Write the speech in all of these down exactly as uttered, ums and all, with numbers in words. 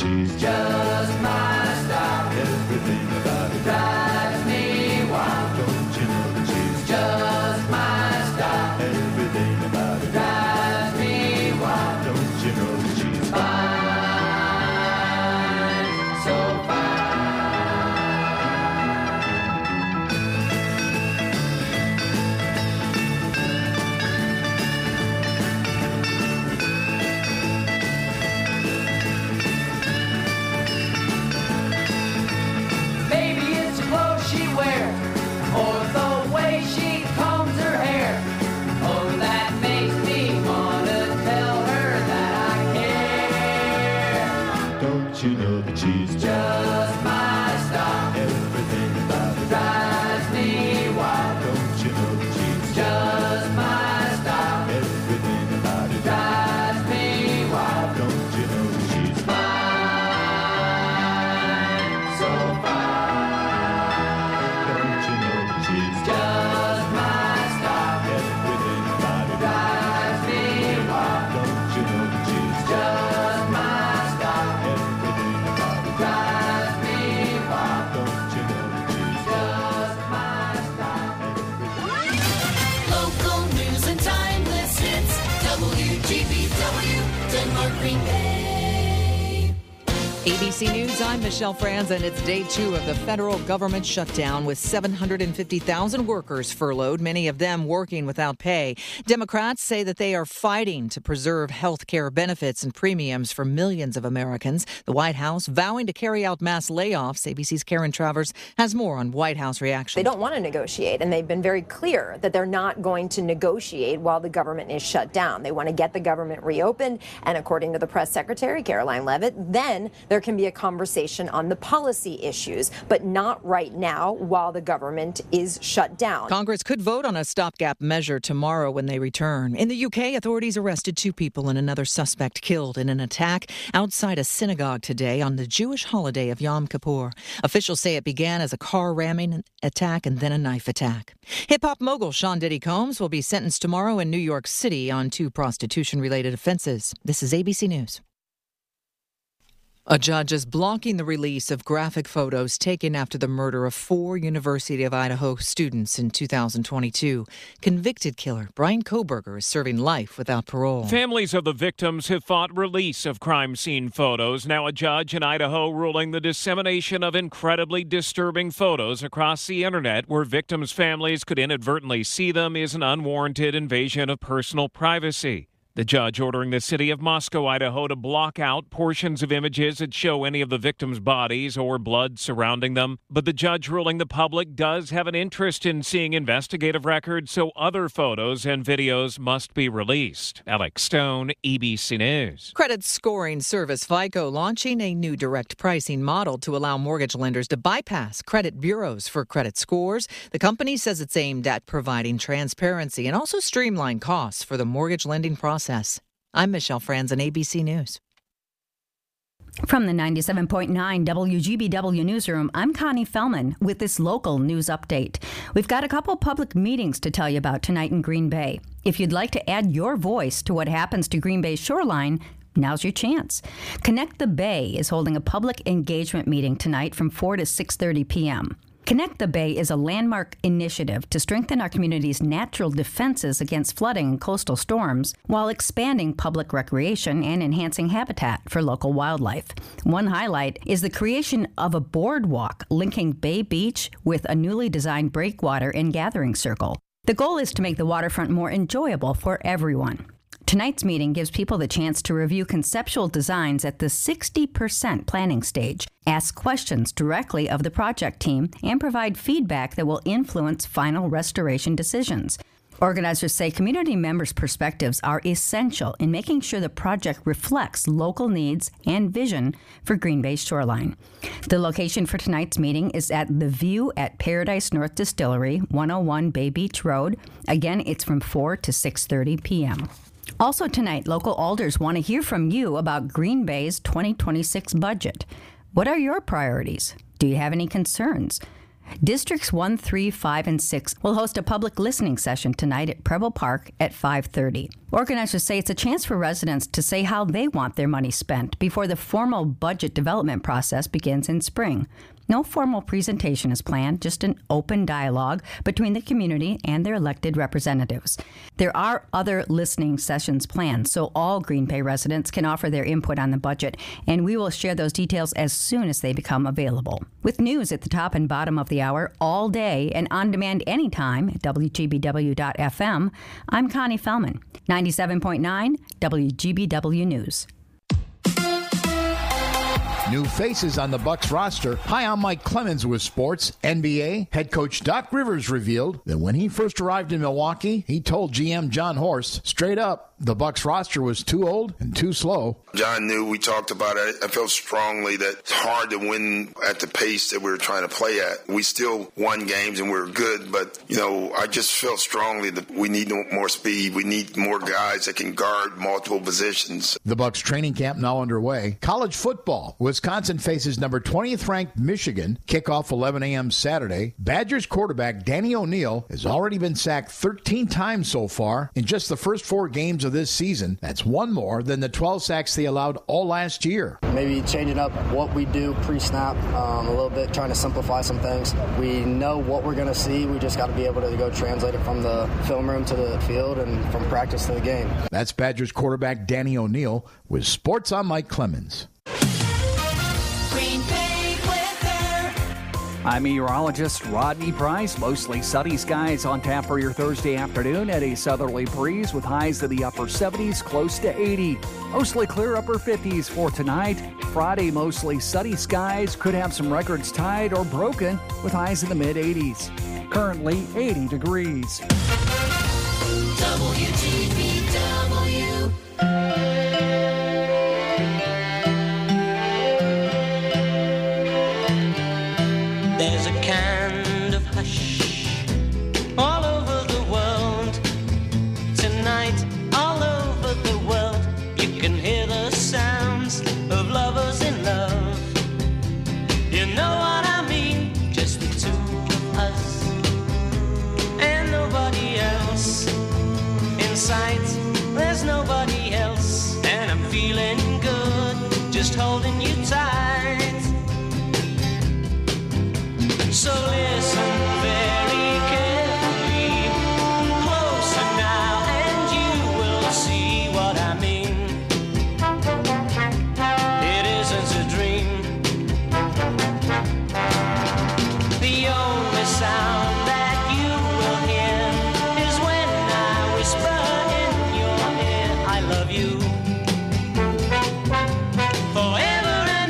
cheese. Just my style. Everything about it drives me wild. Don't you know the cheese? Just my style. Everything about it drives me wild. Don't you know the cheese? Fine, so fine. You know the cheese, just my style. Everything about it drives me wild. Don't you know the cheese, just my style. Everything about it drives me wild. Don't you know the cheese, fine, so fine. Don't you know the cheese, just my style. Everything about it drives me wild. Don't you know the cheese, just my style. A B C News, I'm Michelle Franz, and it's day two of the federal government shutdown with seven hundred fifty thousand workers furloughed, many of them working without pay. Democrats say that they are fighting to preserve health care benefits and premiums for millions of Americans. The White House vowing to carry out mass layoffs. A B C's Karen Travers has more on White House reaction. They don't want to negotiate, and they've been very clear that they're not going to negotiate while the government is shut down. They want to get the government reopened, and according to the press secretary, Caroline Leavitt, then there can be a conversation on the policy issues, but not right now while the government is shut down. Congress could vote on a stopgap measure tomorrow when they return. In the U K, authorities arrested two people and another suspect killed in an attack outside a synagogue today on the Jewish holiday of Yom Kippur. Officials say it began as a car ramming attack and then a knife attack. Hip-hop mogul Sean Diddy Combs will be sentenced tomorrow in New York City on two prostitution-related offenses. This is A B C News. A judge is blocking the release of graphic photos taken after the murder of four University of Idaho students in two thousand twenty-two. Convicted killer Brian Kohberger is serving life without parole. Families of the victims have fought release of crime scene photos. Now a judge in Idaho ruling the dissemination of incredibly disturbing photos across the internet where victims' families could inadvertently see them is an unwarranted invasion of personal privacy. The judge ordering the city of Moscow, Idaho, to block out portions of images that show any of the victims' bodies or blood surrounding them. But the judge ruling the public does have an interest in seeing investigative records, so other photos and videos must be released. Alex Stone, A B C News. Credit scoring service FICO launching a new direct pricing model to allow mortgage lenders to bypass credit bureaus for credit scores. The company says it's aimed at providing transparency and also streamline costs for the mortgage lending process. I'm Michelle Franz on A B C News. From the ninety-seven point nine W G B W Newsroom, I'm Connie Fellman with this local news update. We've got a couple public meetings to tell you about tonight in Green Bay. If you'd like to add your voice to what happens to Green Bay's shoreline, now's your chance. Connect the Bay is holding a public engagement meeting tonight from four to six thirty p.m. Connect the Bay is a landmark initiative to strengthen our community's natural defenses against flooding and coastal storms while expanding public recreation and enhancing habitat for local wildlife. One highlight is the creation of a boardwalk linking Bay Beach with a newly designed breakwater and gathering circle. The goal is to make the waterfront more enjoyable for everyone. Tonight's meeting gives people the chance to review conceptual designs at the sixty percent planning stage, ask questions directly of the project team, and provide feedback that will influence final restoration decisions. Organizers say community members' perspectives are essential in making sure the project reflects local needs and vision for Green Bay's shoreline. The location for tonight's meeting is at The View at Paradise North Distillery, one oh one Bay Beach Road. Again, it's from four to six thirty p.m. Also tonight, local alders want to hear from you about Green Bay's twenty twenty-six budget. What are your priorities? Do you have any concerns? Districts one, three, five, and six will host a public listening session tonight at Preble Park at five thirty. Organizers say it's a chance for residents to say how they want their money spent before the formal budget development process begins in spring. No formal presentation is planned, just an open dialogue between the community and their elected representatives. There are other listening sessions planned, so all Green Bay residents can offer their input on the budget, and we will share those details as soon as they become available. With news at the top and bottom of the hour all day and on demand anytime at W G B W dot F M, I'm Connie Fellman, ninety-seven point nine W G B W News. New faces on the Bucs roster. Hi, I'm Mike Clemens with sports. N B A head coach Doc Rivers revealed that when he first arrived in Milwaukee, he told G M John Horst straight up the Bucs roster was too old and too slow. John knew, we talked about it. I felt strongly that it's hard to win at the pace that we were trying to play at. We still won games and we were good, but, you know, I just felt strongly that we need more speed. We need more guys that can guard multiple positions. The Bucs training camp now underway. College football. Wisconsin faces number twentieth ranked Michigan. Kickoff eleven a.m. Saturday. Badgers quarterback Danny O'Neal has already been sacked thirteen times so far in just the first four games of this season. That's one more than the twelve sacks they allowed all last year. Maybe changing up what we do pre-snap um, a little bit, trying to simplify some things. We know what we're going to see. We just got to be able to go translate it from the film room to the field and from practice to the game. That's Badgers quarterback Danny O'Neal with Sports on Mike Clemens. Green Bay weather. I'm meteorologist Rodney Price. Mostly sunny skies on tap for your Thursday afternoon at a southerly breeze with highs in the upper seventies, close to eighty. Mostly clear upper fifties for tonight. Friday, mostly sunny skies. Could have some records tied or broken with highs in the mid eighties. Currently eighty degrees. W G B W. There's a kind of hush all over the world tonight, all over the world. You can hear the sounds of lovers in love. You know what I mean? Just the two of us and nobody else. In sight, there's nobody else, and I'm feeling good, just holding you tight. So listen very carefully, closer now, and you will see what I mean. It isn't a dream. The only sound that you will hear is when I whisper in your ear, I love you. Forever.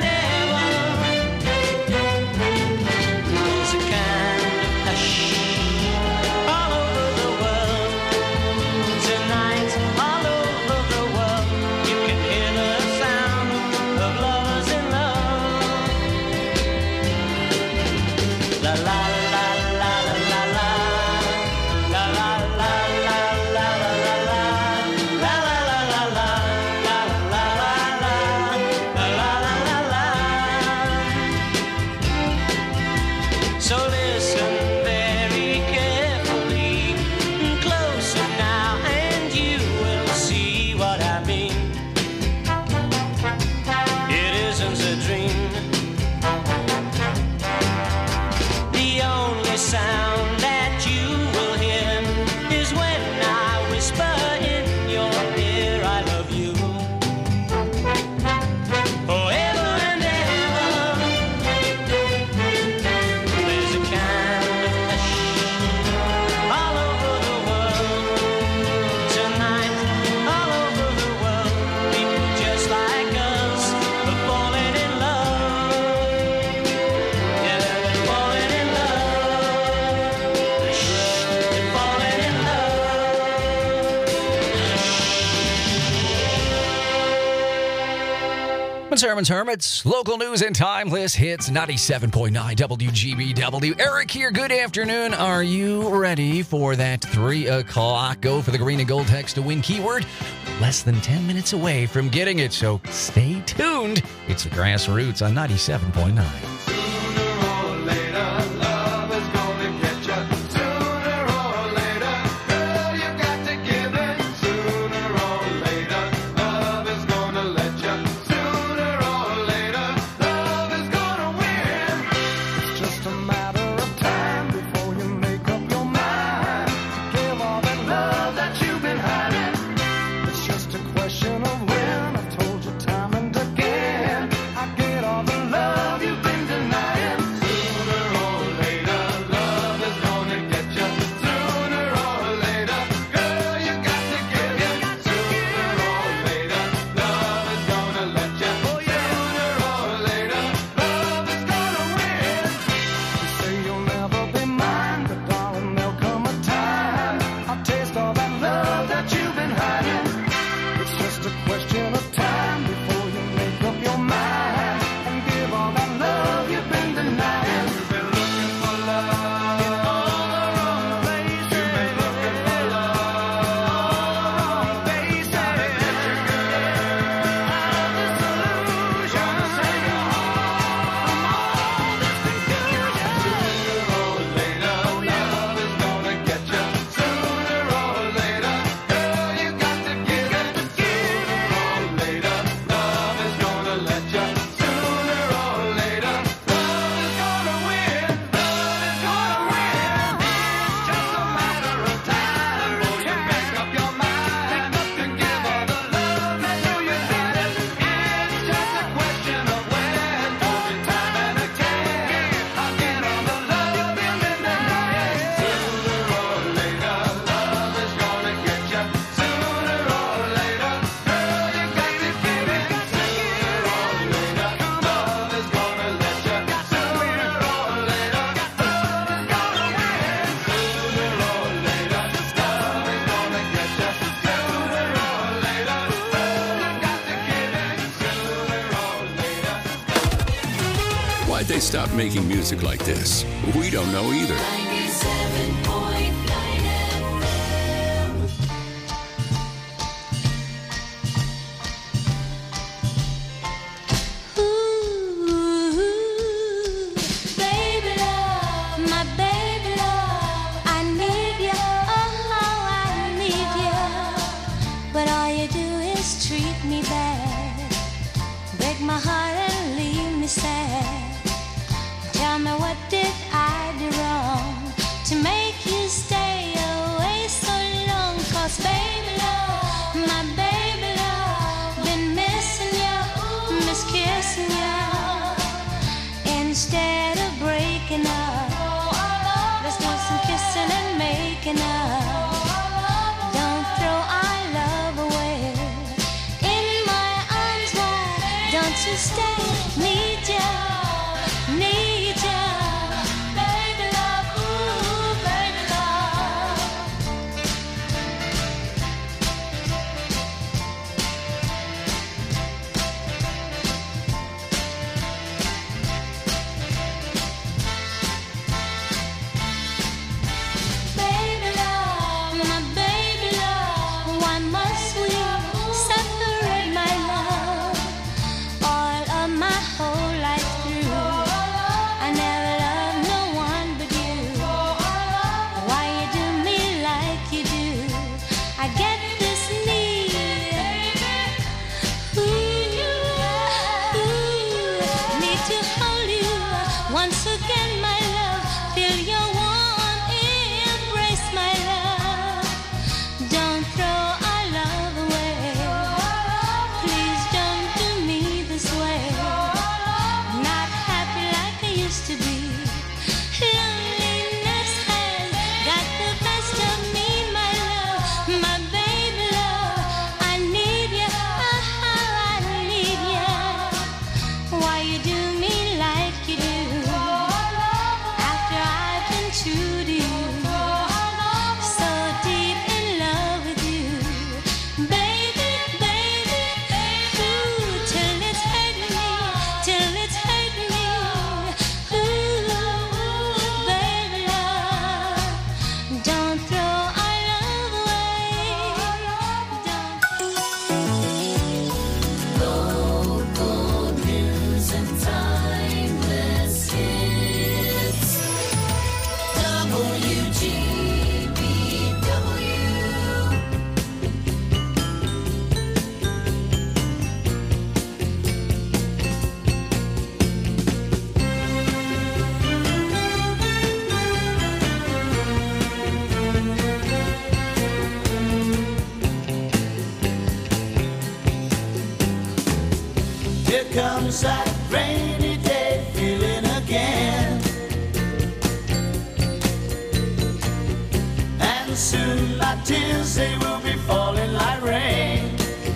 Herman's Hermits, local news and timeless hits, ninety-seven point nine W G B W. Eric here, good afternoon. Are you ready for that three o'clock go for the green and gold text to win keyword? Less than ten minutes away from getting it, so stay tuned. It's the Grassroots on ninety-seven point nine. Sooner or later, love Why'd they stop making music like this? We don't know either. ninety-seven point nine F M. Ooh, baby love, my baby love, I need you, oh, I need you. But all you do is treat me bad, break my heart and leave me sad. Tell me, what did I do wrong to make you stay away so long? 'Cause baby love, my baby love, been missing you, miss kissing you. Instead of breaking up, let's do some kissing and making up. Don't throw our love away. In my arms wide, don't you stay. Need you, need you, baby love, ooh, baby love. Baby love, my baby love, why must we separate, my love? All of my whole life through, I never loved no one but you. Why you do me like you do? I get this need, ooh, ooh, need to hold you once again, my love. Feel your warm embrace, my love. Don't throw our love away. Please don't do me this way. Not happy like I used to be. Loneliness has got the best of me, my love. My baby love, I need you, oh, I need you. Why you do me like you do? After I've been true to you, so deep in love with you, baby, baby, ooh, till it's hurting me, till it's hurting me, ooh, baby love, don't throw our love away, Local news and timeless hits. W G B W. Here comes that rainy day feeling again. And soon my tears, they will be falling like rain.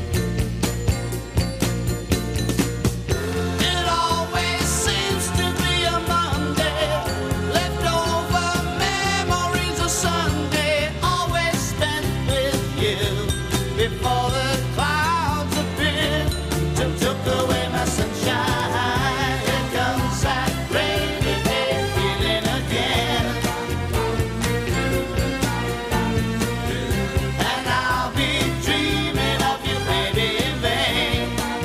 It always seems to be a Monday, leftover memories of Sunday, always spent with you before the clouds appeared and took away my sunshine. Here comes that rainy day feeling again. And I'll be dreaming of you, baby, in vain.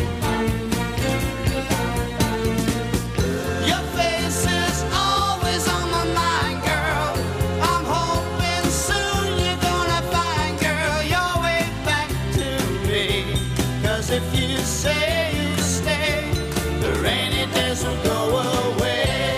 Your face is always on my mind, girl. I'm hoping soon you're gonna find, girl, your way back to me. 'Cause if you say you stay, the rainy days will go away.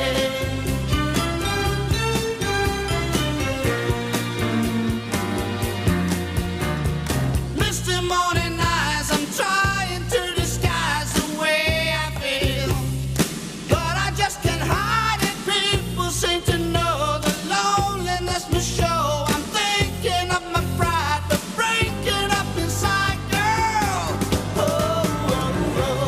Misty morning eyes, I'm trying to disguise the way I feel, but I just can't hide it. People seem to know the loneliness must show. I'm thinking of my pride, but breaking up inside, girl. Oh, oh, oh.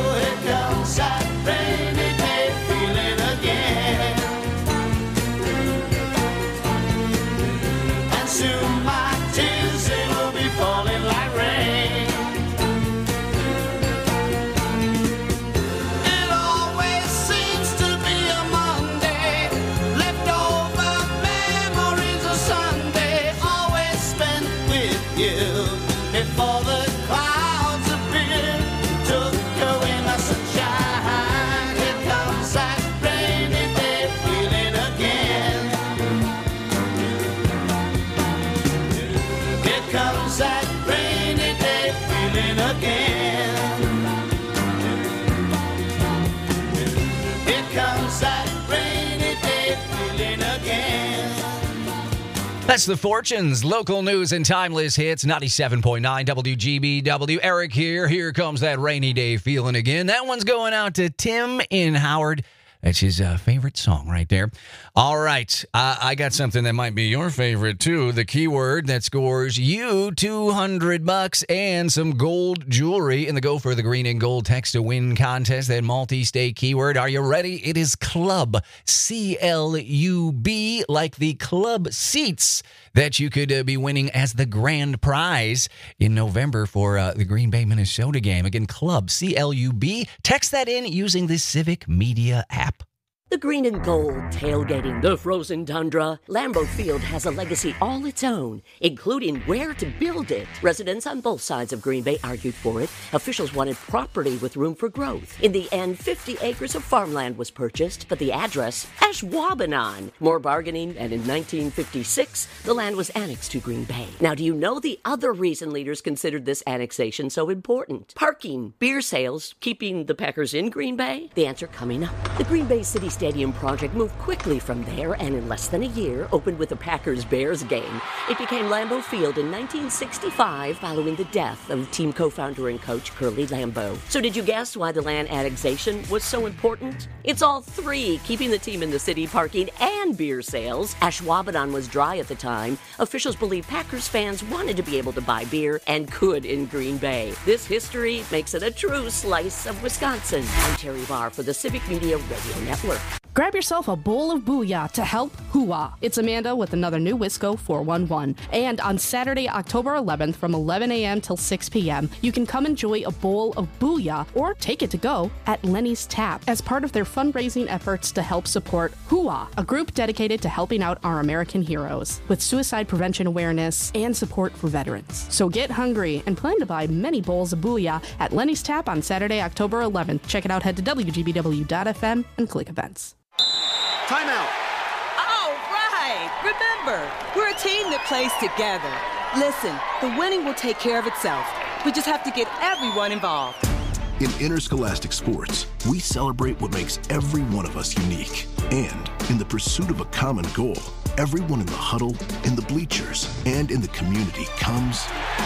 That's the Fortunes. Local news and timeless hits. ninety-seven point nine W G B W. Eric here. Here comes that rainy day feeling again. That one's going out to Tim in Howard. That's his uh, favorite song right there. All right. Uh, I got something that might be your favorite, too. The keyword that scores you two hundred bucks and some gold jewelry in the Go for the Green and Gold Text to Win contest. That multi-state keyword. Are you ready? It is club. C L U B, like the club seats that you could uh, be winning as the grand prize in November for uh, the Green Bay, Minnesota game. Again, club. C L U B. Text that in using the Civic Media app. The green and gold, tailgating the frozen tundra. Lambeau Field has a legacy all its own, including where to build it. Residents on both sides of Green Bay argued for it. Officials wanted property with room for growth. In the end, fifty acres of farmland was purchased, but the address, Ashwaubenon. More bargaining, and in nineteen fifty-six, the land was annexed to Green Bay. Now, do you know the other reason leaders considered this annexation so important? Parking, beer sales, keeping the Packers in Green Bay? The answer coming up. The Green Bay City Stadium project moved quickly from there and in less than a year opened with a Packers-Bears game. It became Lambeau Field in nineteen sixty-five following the death of team co-founder and coach Curly Lambeau. So did you guess why the land annexation was so important? It's all three, keeping the team in the city, parking, and beer sales. Ashwaubenon was dry at the time. Officials believe Packers fans wanted to be able to buy beer and could in Green Bay. This history makes it a true slice of Wisconsin. I'm Terry Barr for the Civic Media Radio Network. Grab yourself a bowl of Booyah to help Hooah. It's Amanda with another new Wisco four one one. And on Saturday, October eleventh from eleven a.m. till six p.m., you can come enjoy a bowl of Booyah or take it to go at Lenny's Tap as part of their fundraising efforts to help support Hooah, a group dedicated to helping out our American heroes with suicide prevention awareness and support for veterans. So get hungry and plan to buy many bowls of Booyah at Lenny's Tap on Saturday, October eleventh. Check it out, head to W G B W dot F M and click events. Timeout. All right. Remember, we're a team that plays together. Listen, the winning will take care of itself. We just have to get everyone involved. In interscholastic sports, we celebrate what makes every one of us unique. And in the pursuit of a common goal, everyone in the huddle, in the bleachers, and in the community comes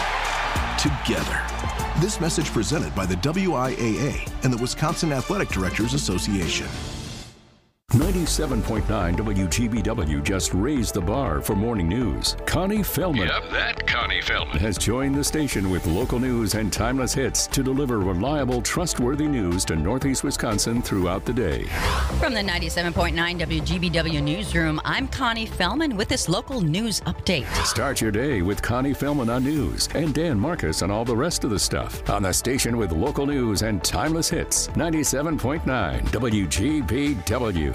together. This message presented by the W I A A and the Wisconsin Athletic Directors Association. ninety-seven point nine W G B W just raised the bar for morning news. Connie Fellman. Yep, that Connie Fellman. Has joined the station with local news and timeless hits to deliver reliable, trustworthy news to Northeast Wisconsin throughout the day. From the ninety-seven point nine W G B W Newsroom, I'm Connie Fellman with this local news update. Start your day with Connie Fellman on news and Dan Marcus on all the rest of the stuff on the station with local news and timeless hits. ninety-seven point nine W G B W.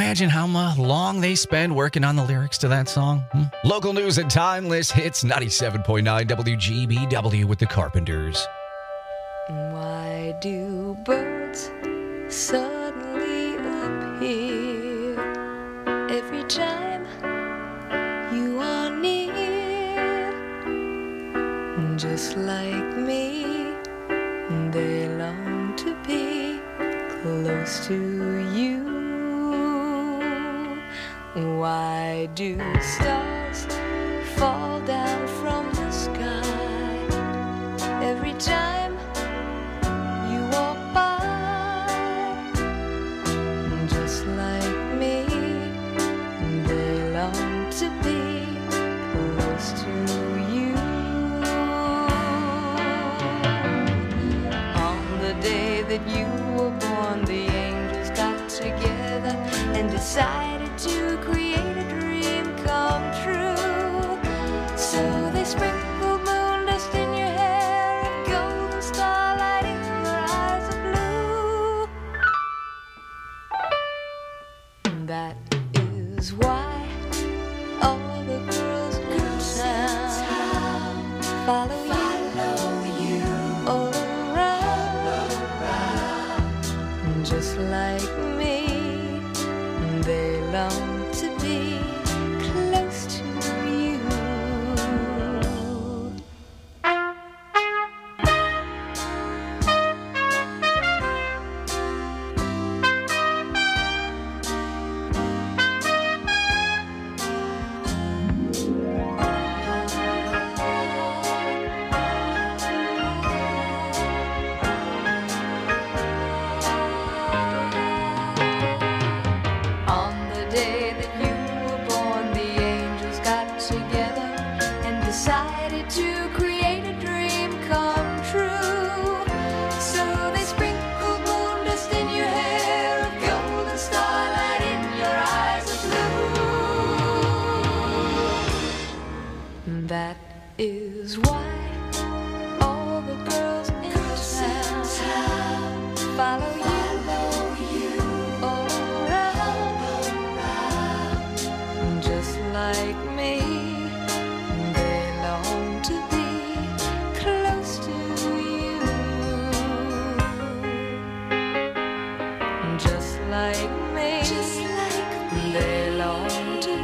imagine how long they spend working on the lyrics to that song? Hmm? Local news and timeless hits, ninety-seven point nine W G B W with the Carpenters. Why do birds suddenly appear every time you are near? Just like me, they long to be close to you. Why do stars fall down from the sky every time you walk by? Just like me, they long to be close to you. On the day that you were born, the angels got together and decided to create a dream come true. So they sprinkled moon dust in your hair and golden starlight in your eyes of blue. That is why all the girls in town follow you, follow you all around. Just like me, they long to be close to you. On the day that you were born, the angels got together and decided to create a dream come true. So they sprinkled moon dust in your hair, a golden starlight in your eyes of blue. That is why all the girls in town follow you. Like me, they long to be close to you. Just like me, just like me, they long to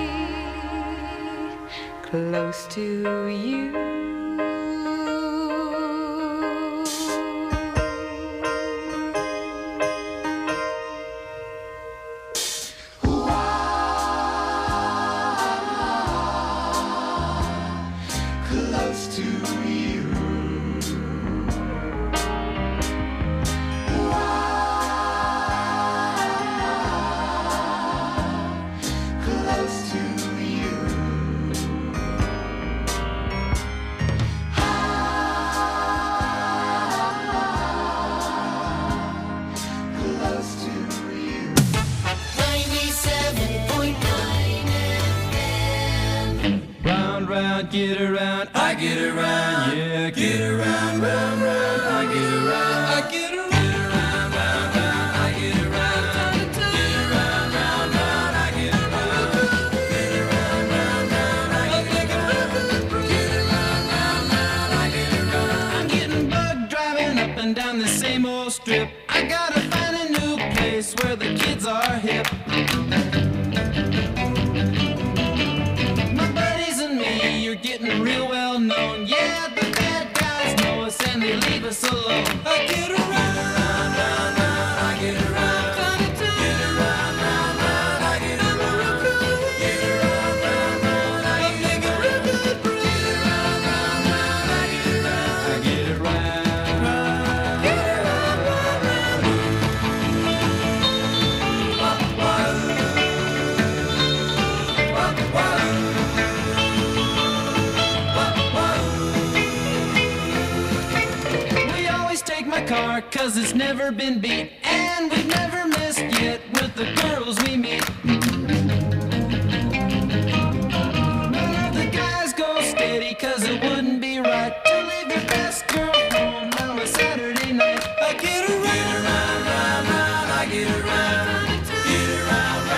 be close to you. Close to you. Close to you. Close to you. ninety-seven point nine F M. Round, round, get around, I get around, yeah, get around, round, round, I get around, I get around, round, round, round, I get around, get around, round, round, I get around, get around, round, round, I get around, get around, round, round, I get around. I'm getting bugged driving up and down the same old strip. I gotta find a new place where the kids are hip. My buddies and me, you're getting real well known. Yeah, the bad guys know us and they leave us alone. I get around, round, round, round, I get around, get around, round, round, I get around, get around, round, round, I get around, get around, round, round, I get around, I get around, get around, round, round. Wah, wah, wah, wah. We always take my car cause it's never been beat, and we've never missed yet with the girls we meet. None of the guys go steady cause it wouldn't be right to leave your best girl home on a Saturday night. I get around, round, round, I get around, get around, round.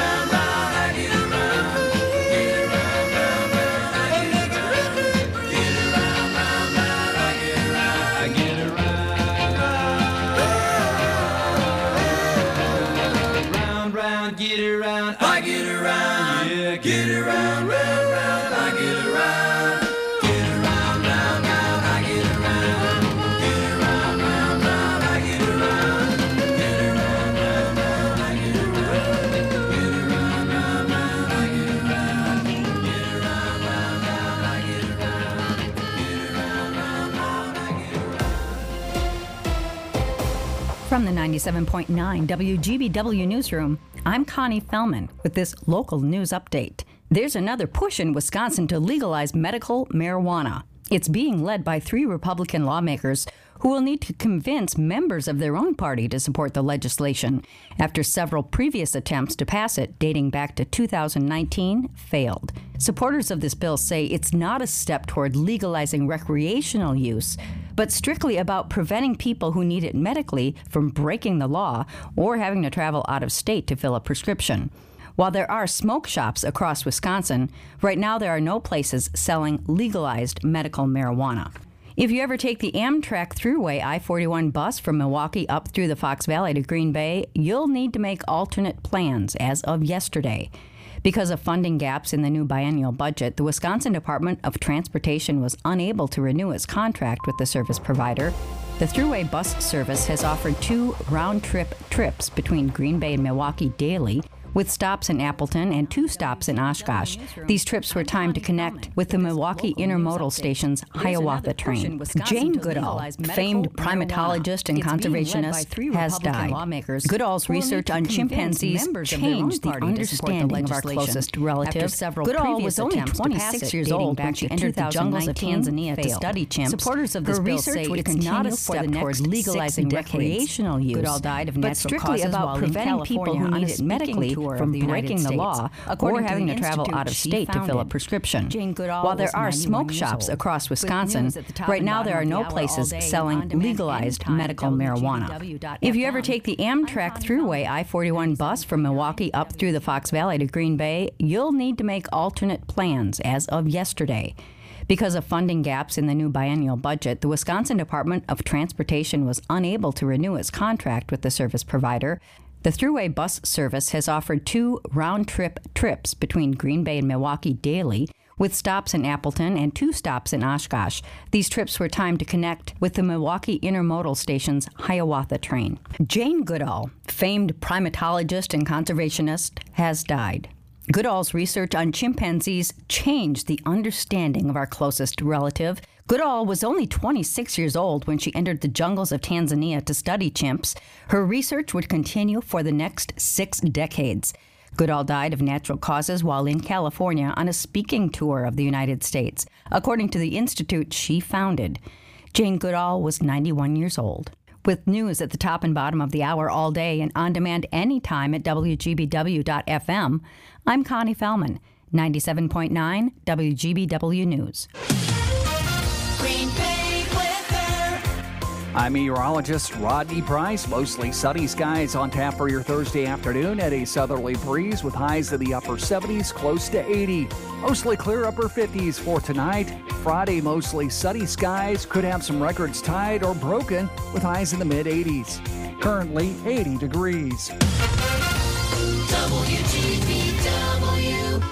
get around, round, round, I get around. Get around, round, round, I get around. Get around, round, round, I get around. Get around, round, round, I get around. Get around, round, round, I get around. Get around, round, round, I get around. Get around, round, round, I get around. From the ninety-seven point nine W G B W Newsroom, I'm Connie Fellman with this local news update. There's another push in Wisconsin to legalize medical marijuana. It's being led by three Republican lawmakers who will need to convince members of their own party to support the legislation after several previous attempts to pass it, dating back to two thousand nineteen, failed. Supporters of this bill say it's not a step toward legalizing recreational use, but strictly about preventing people who need it medically from breaking the law or having to travel out of state to fill a prescription. While there are smoke shops across Wisconsin, right now there are no places selling legalized medical marijuana. If you ever take the Amtrak Thruway I forty-one bus from Milwaukee up through the Fox Valley to Green Bay, you'll need to make alternate plans as of yesterday. Because of funding gaps in the new biennial budget, the Wisconsin Department of Transportation was unable to renew its contract with the service provider. The Thruway bus service has offered two round-trip trips between Green Bay and Milwaukee daily, with stops in Appleton and two stops in Oshkosh. These trips were timed to connect with the Milwaukee Intermodal Station's Hiawatha train. Jane Goodall, famed primatologist and conservationist, has died. Goodall's research on chimpanzees changed the understanding of our closest relative. Goodall was only twenty-six years old when she entered the jungles of Tanzania to study chimps. Supporters of this bill say it's not a step towards legalizing recreational use, Goodall died of but strictly about preventing people who need it medically from breaking the law or having to travel out of state to fill a prescription. While there are smoke shops across Wisconsin, right now there are no places selling legalized medical marijuana. If you ever take the Amtrak Thruway I forty-one bus from Milwaukee up through the Fox Valley to Green Bay, you'll need to make alternate plans as of yesterday. Because of funding gaps in the new biennial budget, the Wisconsin Department of Transportation was unable to renew its contract with the service provider. The Thruway bus service has offered two round-trip trips between Green Bay and Milwaukee daily, with stops in Appleton and two stops in Oshkosh. These trips were timed to connect with the Milwaukee Intermodal Station's Hiawatha train. Jane Goodall, famed primatologist and conservationist, has died. Goodall's research on chimpanzees changed the understanding of our closest relative. Goodall was only twenty-six years old when she entered the jungles of Tanzania to study chimps. Her research would continue for the next six decades. Goodall died of natural causes while in California on a speaking tour of the United States, according to the institute she founded. Jane Goodall was ninety-one years old. With news at the top and bottom of the hour all day and on demand anytime at W G B W dot F M, I'm Connie Fellman, ninety-seven point nine W G B W News. Green Bay weather. I'm meteorologist Rodney Price. Mostly sunny skies on tap for your Thursday afternoon at a southerly breeze with highs in the upper seventies, close to eighty. Mostly clear upper fifties for tonight. Friday, mostly sunny skies. Could have some records tied or broken with highs in the mid eighties. Currently eighty degrees. W G B W.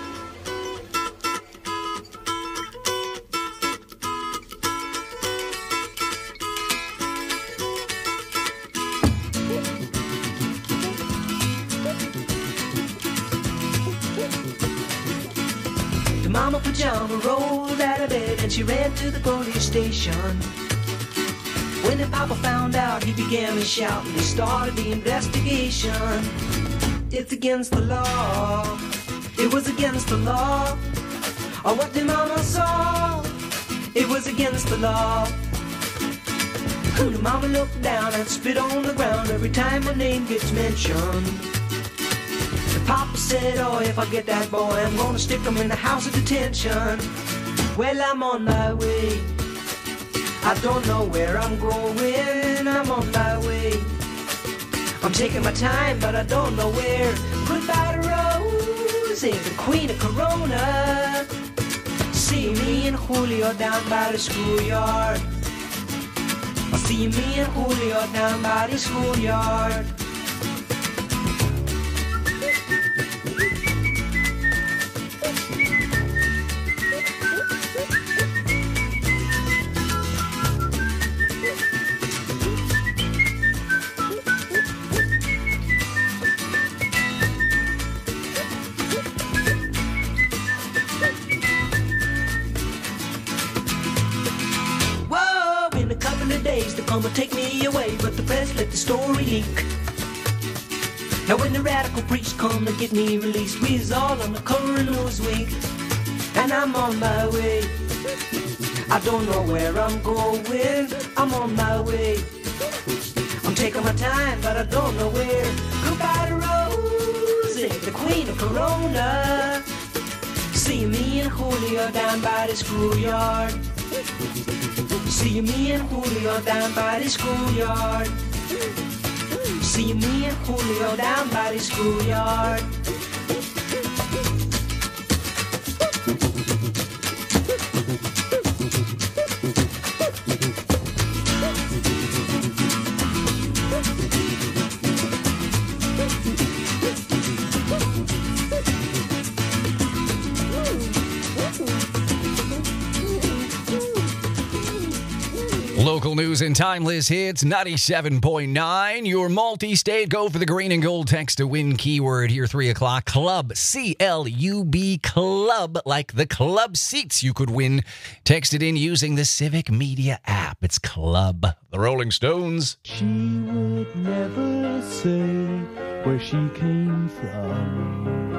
The mama pajama rolled out of bed and she ran to the police station. When the papa found out, he began to shout and he started the investigation. It's against the law. It was against the law. Or what the mama saw. It was against the law. The mama looked down and spit on the ground every time her name gets mentioned. The papa said, oh, if I get that boy, I'm gonna stick him in the house of detention. Well, I'm on my way. I don't know where I'm going. I'm on my way. I'm taking my time, but I don't know where. Goodbye to Rose, the queen of Corona. See me and Julio down by the schoolyard. I'll see me and Julio down by the schoolyard. come and take me away, but the press let the story leak. Now when the radical preach come to get me released, we is all on the cover of Newsweek, and I'm on my way. I don't know where I'm going, I'm on my way. I'm taking my time, but I don't know where. Goodbye to Rosie, the queen of Corona. See me and Julio down by the schoolyard. See me and Julio down by the schoolyard. See me and Julio down by the schoolyard. Local news and timeless hits, ninety-seven point nine. Your multi-state go for the green and gold text to win keyword here, three o'clock. Club, C L U B, club, like the club seats you could win. Text it in using the Civic Media app. It's Club. The Rolling Stones. She would never say where she came from.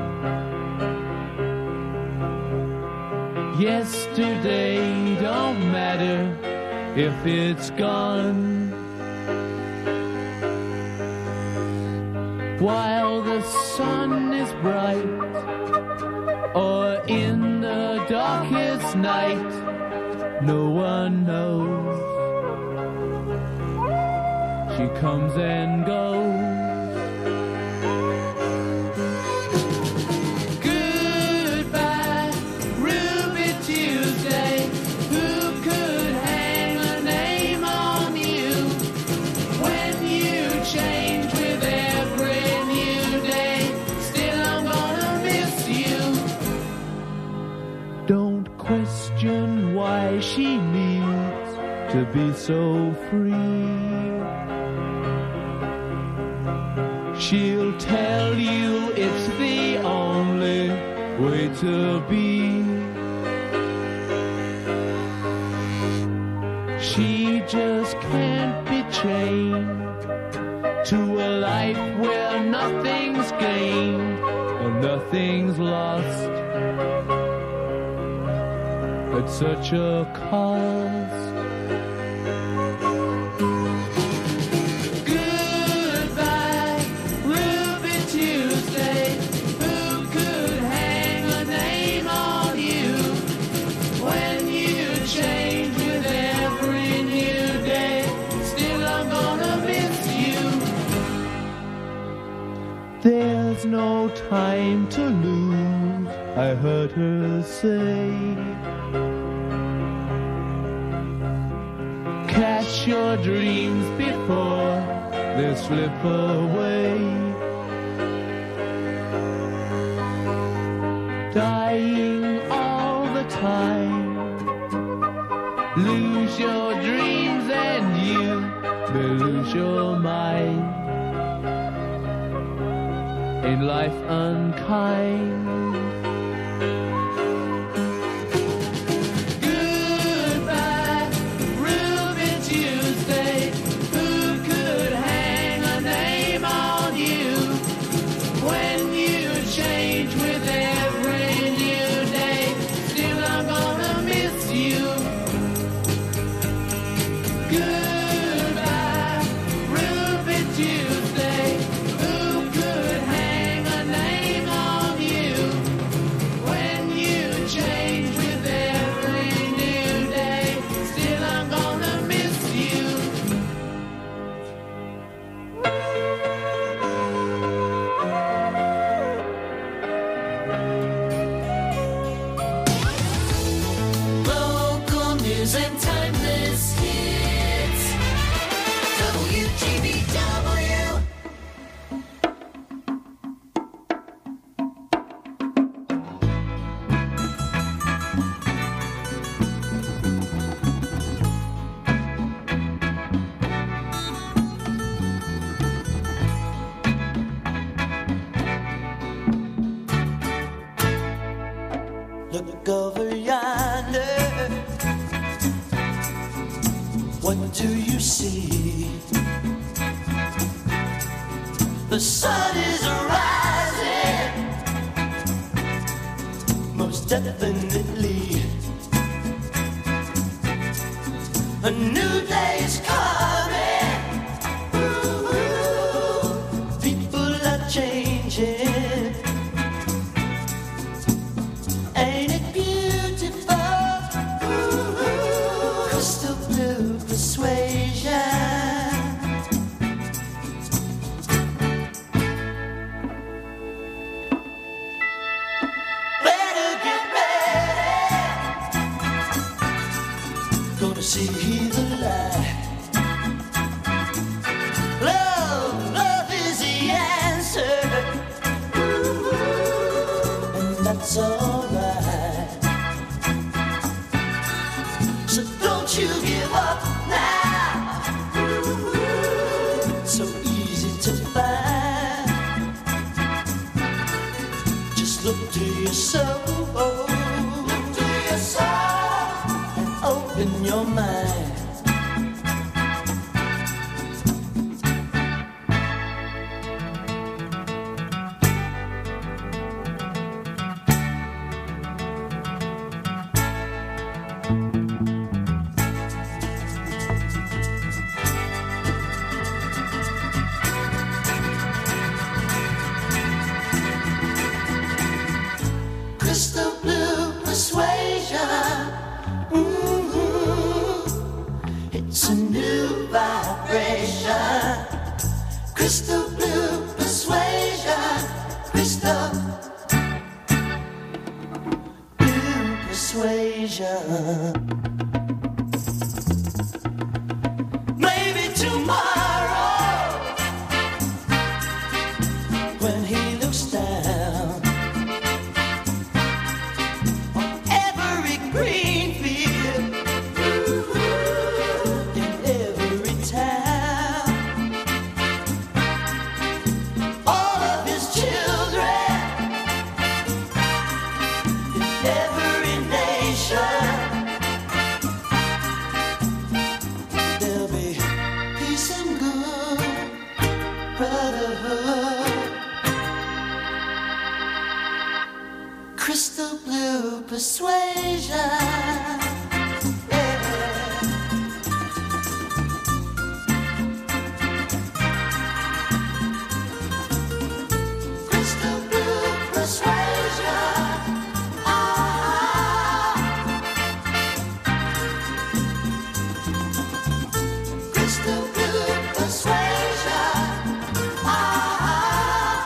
Yesterday don't matter if it's gone. While the sun is bright, or in the darkest night, no one knows. She comes and goes. Goodbye, Ruby Tuesday. Who could hang a name on you when you change with every new day? Still, I'm gonna miss you. Don't question why she needs to be so free. She'll tell you it's the only way to be. She just can't be chained to a life where nothing's gained and nothing's lost at such a cost. There's no time to lose, I heard her say. Catch your dreams before they slip away. Dying all the time. Lose your dreams and you may lose your mind. In life unkind. Goodbye, Ruby Tuesday. Who could hang a name on you when you change with every new day? Still, I'm gonna miss you. Goodbye, Ruby Tuesday. What do you see? The sun is rising, most definitely. A new day is coming. Ooh, ooh. People are changing. Ain't it beautiful? Ooh, ooh. Crystal blue persuasion. See the light. Love, love is the answer, and that's alright. So don't you give up now. So easy to find. Just look to your soul. Look to your soul and open your mind. Crystal blue persuasion. Mm-hmm. It's a new vibration. Crystal blue persuasion. Crystal blue persuasion. Maybe tomorrow, when he looks down on every green field, in every town, all of his children, in every nation, there'll be peace and good brotherhood. Crystal blue persuasion. Crystal blue persuasion. Ah. Crystal blue persuasion. Ah.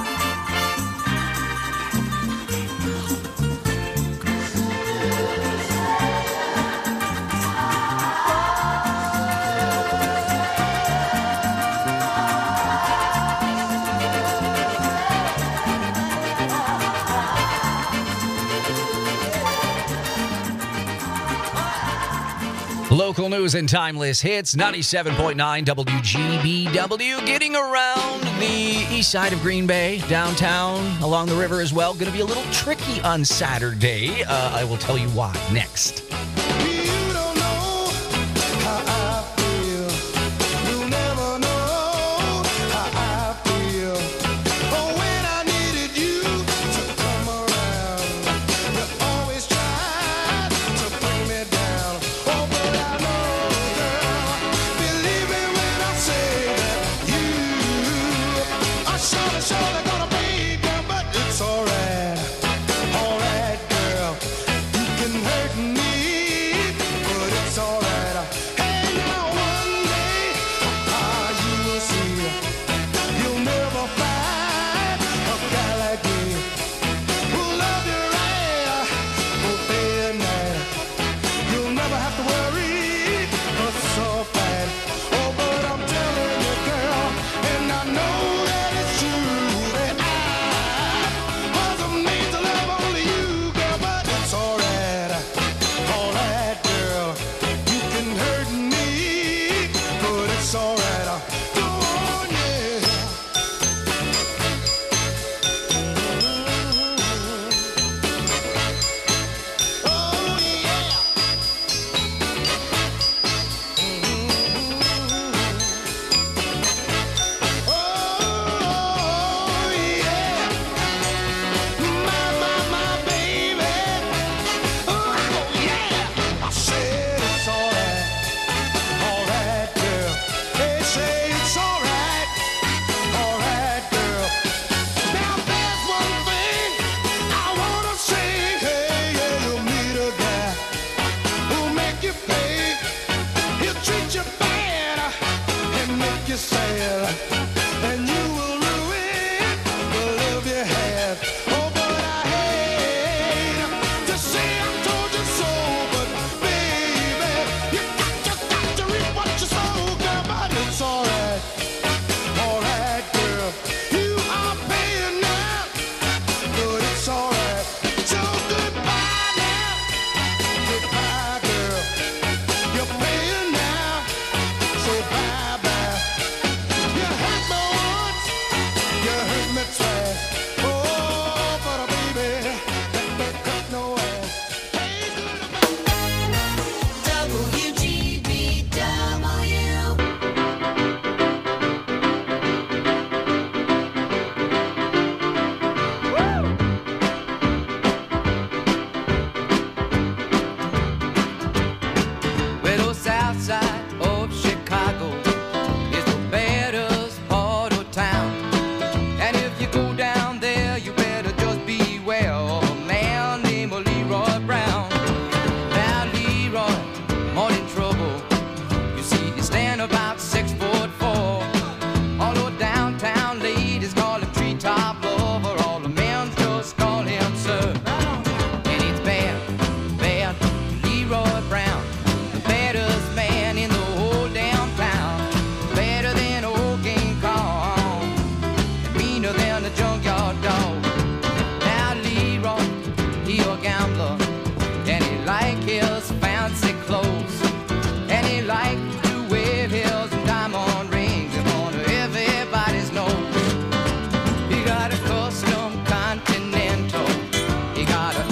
Local news and timeless hits, ninety-seven point nine W G B W. Getting around the east side of Green Bay, downtown, along the river as well. Going to be a little tricky on Saturday. Uh, I will tell you why next. Alright, girl, you can hurt me.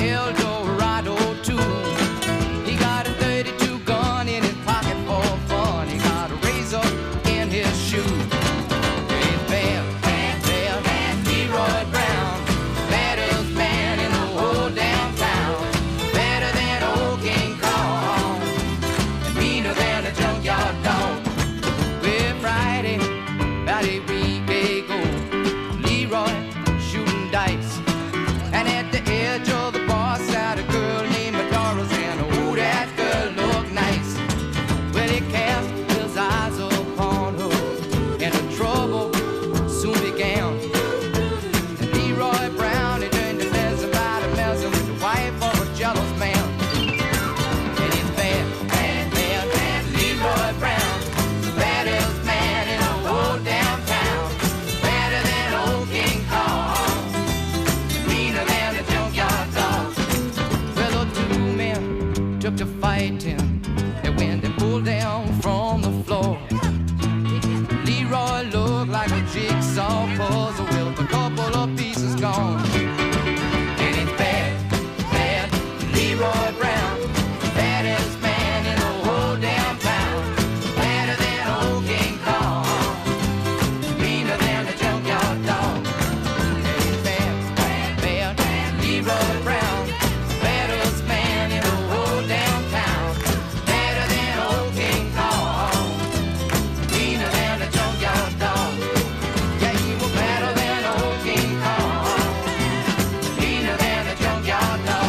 El Dorado too. He got a thirty-two gun in his pocket for fun. He got a razor in his shoe. Hey, Bam, Bam, Bam, Bam, Leroy Brown, baddest man in the whole downtown. Better than old King Kong, and meaner than a junkyard dog. Well, Friday, about a week ago, Leroy shooting dice, and at the edge of the bar sat a girl named Doris, and oh, that girl looked nice. Well, he cast his eyes upon her, and the trouble soon began. And Leroy Brown, he turned to messing by to messing with the wife of a jealous man. And he's bad, bad, bad, bad, Leroy Brown, the baddest man in the whole downtown. Better than old King Kong, meaner than a junkyard dog. Well, the two men took to fighting, and when they pulled down from the floor, Leroy looked like a jigsaw puzzle with a couple of pieces gone. And it's bad, bad, Leroy Brown, baddest man in the whole downtown. Better than old King Kong, meaner than a junkyard dog. And it's bad, bad, bad, bad, Leroy Brown, baddest man in the whole downtown. Better than old King Kong, meaner than a junkyard dog. Yeah, he was better than old King Kong, meaner than a junkyard dog.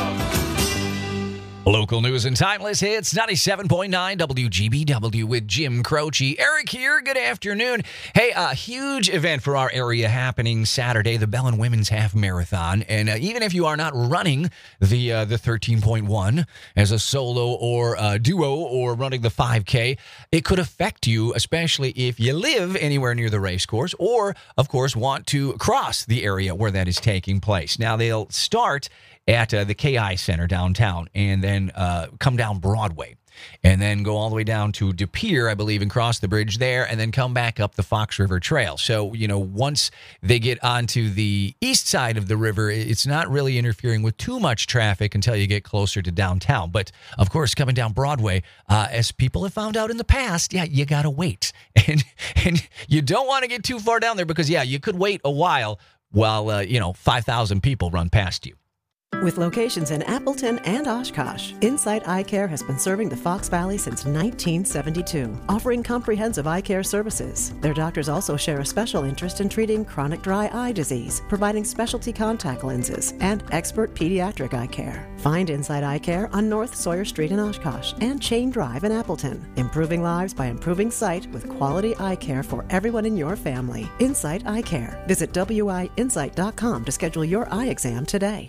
Local news and timeless hits, ninety-seven point nine W G B W with Jim Croce. Eric here, good afternoon. Hey, a huge event for our area happening Saturday, the Bellin Women's Half Marathon. And uh, even if you are not running the uh, the thirteen point one as a solo or a duo or running the five K, it could affect you, especially if you live anywhere near the race course or, of course, want to cross the area where that is taking place. Now, they'll start at uh, the K I Center downtown and then uh, come down Broadway and then go all the way down to De Pere, I believe, and cross the bridge there and then come back up the Fox River Trail. So, you know, once they get onto the east side of the river, it's not really interfering with too much traffic until you get closer to downtown. But, of course, coming down Broadway, uh, as people have found out in the past, yeah, you got to wait. And, and you don't want to get too far down there because, yeah, you could wait a while while, uh, you know, five thousand people run past you. With locations in Appleton and Oshkosh, Insight Eye Care has been serving the Fox Valley since nineteen seventy-two, offering comprehensive eye care services. Their doctors also share a special interest in treating chronic dry eye disease, providing specialty contact lenses, and expert pediatric eye care. Find Insight Eye Care on North Sawyer Street in Oshkosh and Chain Drive in Appleton. Improving lives by improving sight with quality eye care for everyone in your family. Insight Eye Care. Visit W I insight dot com to schedule your eye exam today.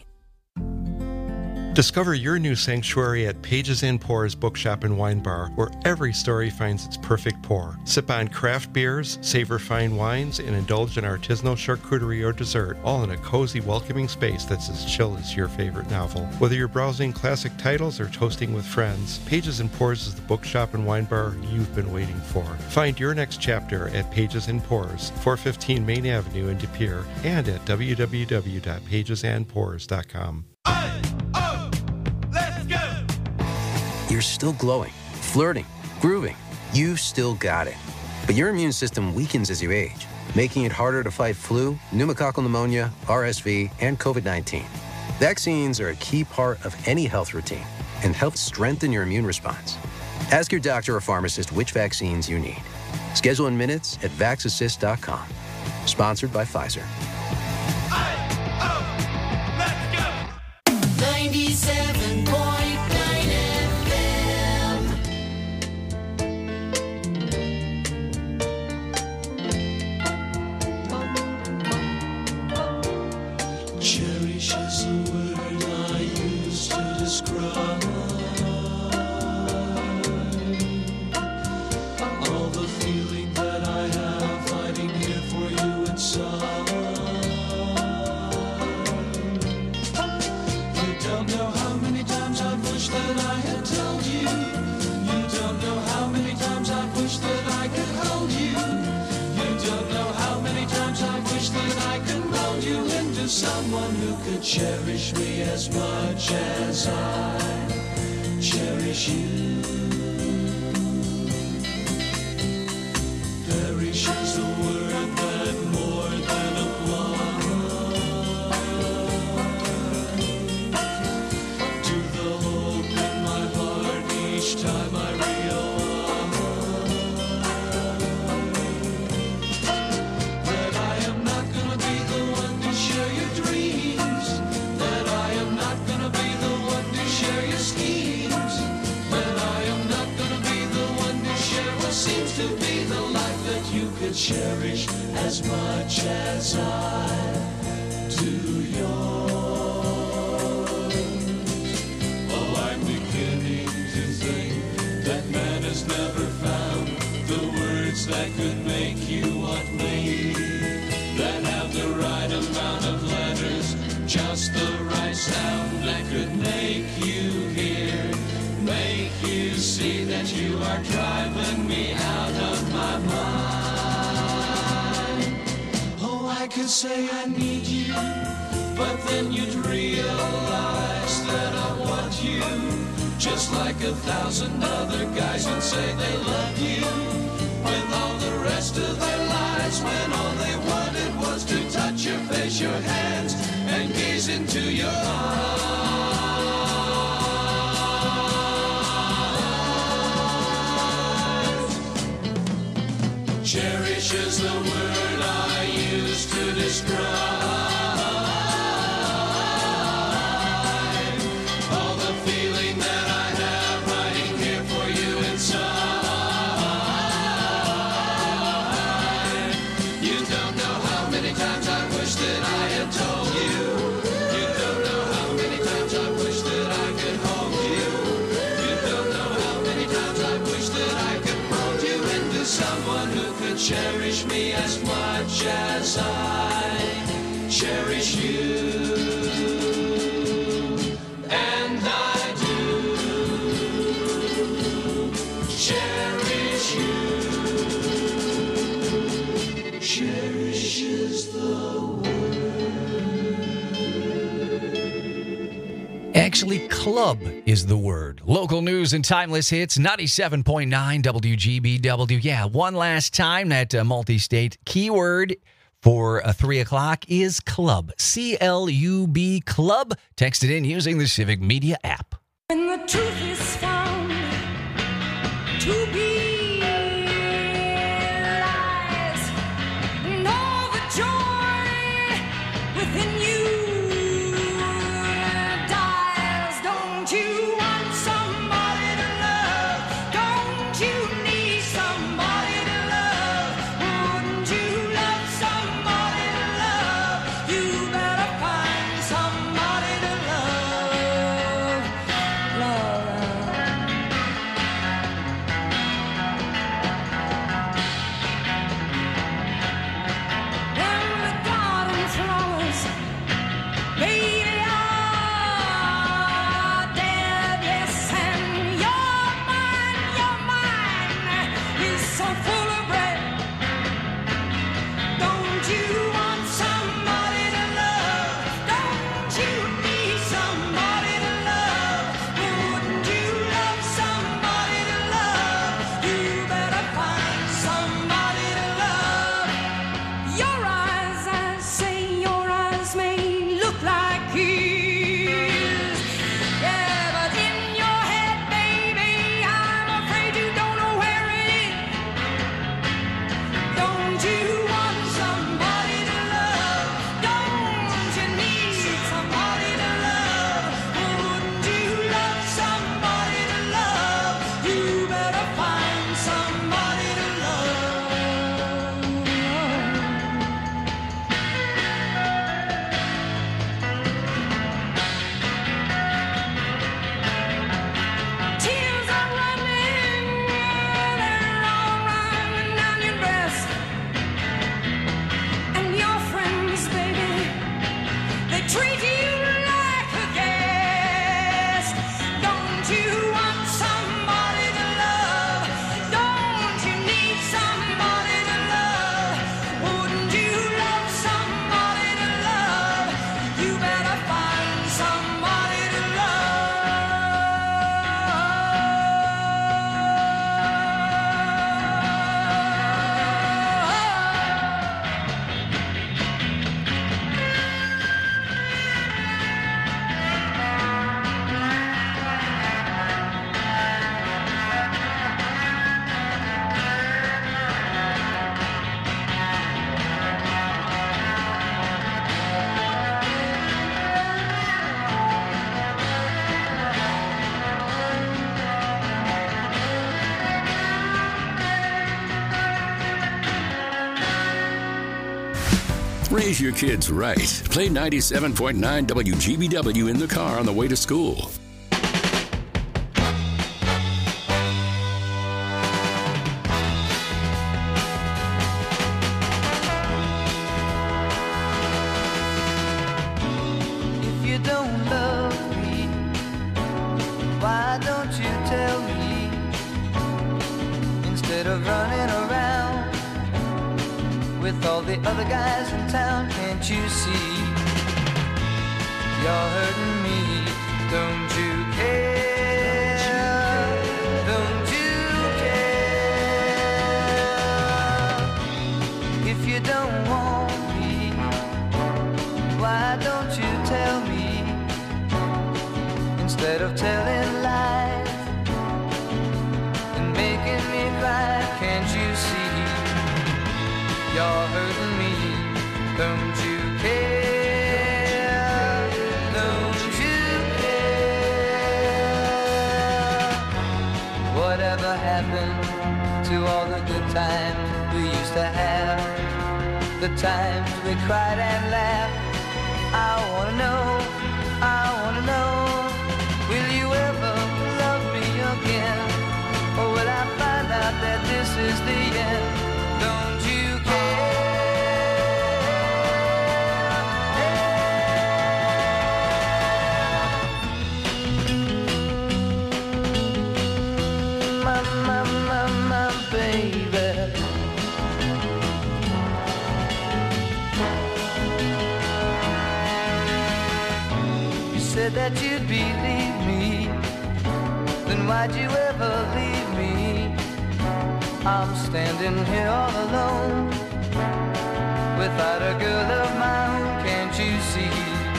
Discover your new sanctuary at Pages and Pours Bookshop and Wine Bar, where every story finds its perfect pour. Sip on craft beers, savor fine wines, and indulge in artisanal charcuterie or dessert, all in a cozy, welcoming space that's as chill as your favorite novel. Whether you're browsing classic titles or toasting with friends, Pages and Pours is the bookshop and wine bar you've been waiting for. Find your next chapter at Pages and Pours, four fifteen Main Avenue in De Pere, and at w w w dot pages and pours dot com. You're still glowing, flirting, grooving. You've still got it. But your immune system weakens as you age, making it harder to fight flu, pneumococcal pneumonia, R S V, and COVID nineteen. Vaccines are a key part of any health routine and help strengthen your immune response. Ask your doctor or pharmacist which vaccines you need. Schedule in minutes at vax assist dot com. Sponsored by Pfizer. ninety-seven point nine F M. Cherish is a word I use to describe all the feeling that I have hiding here for you inside. You don't know how many cherish me as much as I cherish you. Perish is the word that more than applies to the hope in my heart each time I realize that I am not gonna be the one to share your dreams, that I am not gonna be the one to share your schemes, that I am not gonna be the one to share what seems to be the life that you could cherish as much as I do yours. Oh, I'm beginning to think that man has never found the words that could make you want me, that have the right amount of letters, just the right sound that could make you hear, make you see that you are driving me out of my mind. Oh, I could say I need you, but then you'd realize that I want you, just like a thousand other guys who'd say they love you with all the rest of their lives, when all they wanted was to touch your face, your hands, and gaze into your eyes. Cherish is the word I use to describe all the feeling that I have hiding here for you inside. You don't know how many times I wish that I had told you. You don't know how many times I wish that I could hold you. You don't know how many times I wish that I could mold you into someone who could cherish me as much as I cherish you. And I do cherish you. Cherish is the Actually, club is the word. Local news and timeless hits, ninety-seven point nine W G B W. Yeah, one last time, that uh, multi-state keyword for uh, three o'clock is club. C L U B, club. Text it in using the Civic Media app. When the truth is found to be lies, and all the joy within you dies. Don't you want somebody to love? Don't you need somebody to love? Wouldn't you love somebody to love? You better find somebody to love. Love. Raise your kids right. Play ninety-seven point nine W G B W in the car on the way to school. If you don't love me, why don't you tell me? Instead of running around with all the other guys in town, can't you see? You're hurting me, don't you care? Don't you care? If you don't want me, why don't you tell me? Instead of telling lies and making me cry, can't you see? You're hurting me, don't you care? Don't you care? Whatever happened to all the good times we used to have? The times we cried and laughed. I wanna know, I wanna know, will you ever love me again? Or will I find out that this is the end? Don't you care? My, my, my, my baby. You said that you'd believe me, then why'd you ever leave me? I'm standing here all alone, without a girl of my own, can't you see?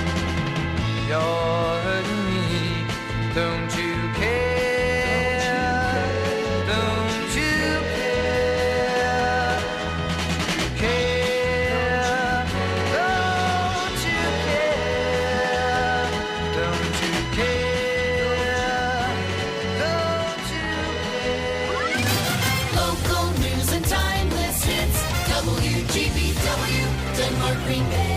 You're hurting me, don't you care? Don't you care? You care? Don't you care? Don't you care? Don't you care? Local news and timeless hits. W G B W, Denmark, Green Bay.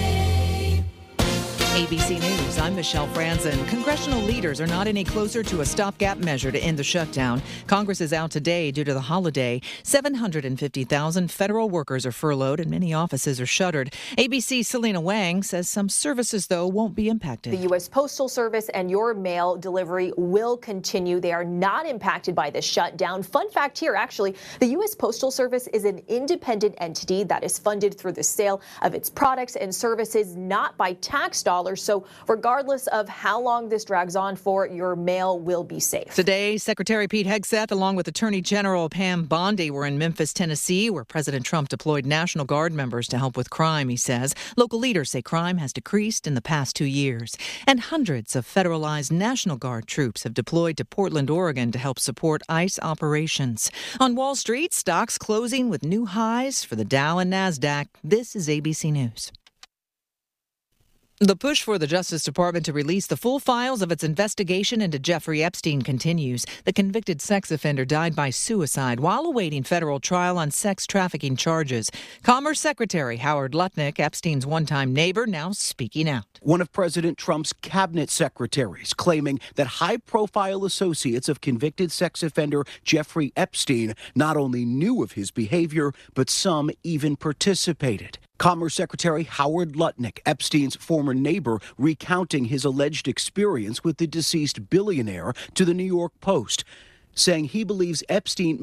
A B C News, I'm Michelle Franzen. Congressional leaders are not any closer to a stopgap measure to end the shutdown. Congress is out today due to the holiday. seven hundred fifty thousand federal workers are furloughed and many offices are shuttered. A B C's Selena Wang says some services, though, won't be impacted. The U S Postal Service and your mail delivery will continue. They are not impacted by this shutdown. Fun fact here, actually, the U S Postal Service is an independent entity that is funded through the sale of its products and services, not by tax dollars. So regardless of how long this drags on for, your mail will be safe. Today, Secretary Pete Hegseth, along with Attorney General Pam Bondi, were in Memphis, Tennessee, where President Trump deployed National Guard members to help with crime, he says. Local leaders say crime has decreased in the past two years. And hundreds of federalized National Guard troops have deployed to Portland, Oregon to help support ICE operations. On Wall Street, stocks closing with new highs for the Dow and NASDAQ. This is A B C News. The push for the Justice Department to release the full files of its investigation into Jeffrey Epstein continues. The convicted sex offender died by suicide while awaiting federal trial on sex trafficking charges. Commerce Secretary Howard Lutnick, Epstein's one-time neighbor, now speaking out. One of President Trump's cabinet secretaries claiming that high-profile associates of convicted sex offender Jeffrey Epstein not only knew of his behavior, but some even participated. Commerce Secretary Howard Lutnick, Epstein's former neighbor, recounting his alleged experience with the deceased billionaire to the New York Post, saying he believes Epstein